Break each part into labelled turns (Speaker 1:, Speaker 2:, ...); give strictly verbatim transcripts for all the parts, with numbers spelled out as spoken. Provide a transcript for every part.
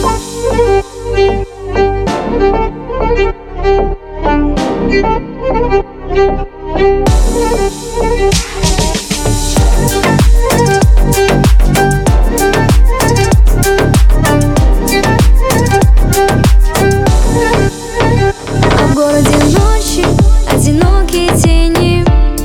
Speaker 1: А в городе ночи одинокие тени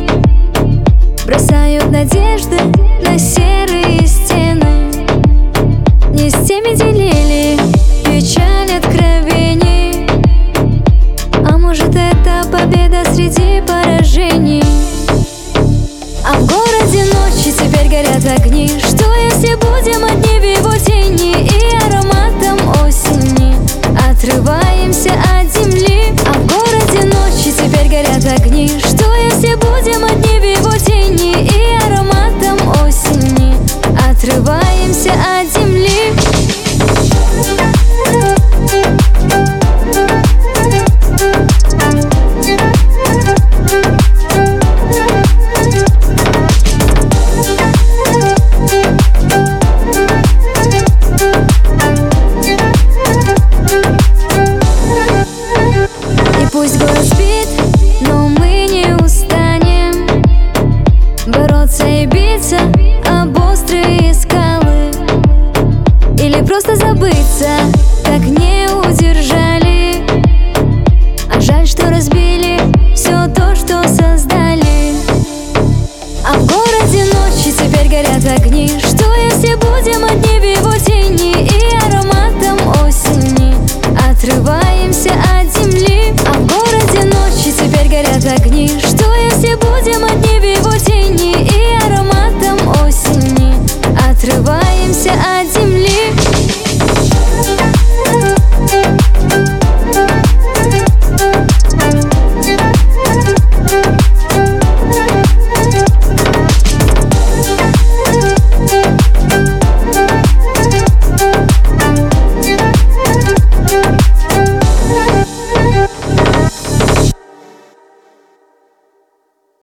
Speaker 1: бросают надежды на серые стены. Не с теми делили печаль откровений, а может, это победа среди поражений. А в городе ночи теперь горят огни. Что если будем одни в его тени и ароматом осени отрываемся от земли? А в городе ночи теперь горят огни. Что если будем одни в его тени и ароматом осени отрываемся от земли? Пусть город спит, но мы не устанем бороться и биться об острые скалы. Или просто забыться, так не удержали. А жаль, что разбили все то, что создали. А в городе ночи теперь горят огни. Что если будем одни в его тени и ароматом осени отрываемся от земли? А в городе ночи теперь горят огни. Что если будем одни в его тени и ароматом осени отрываемся от земли?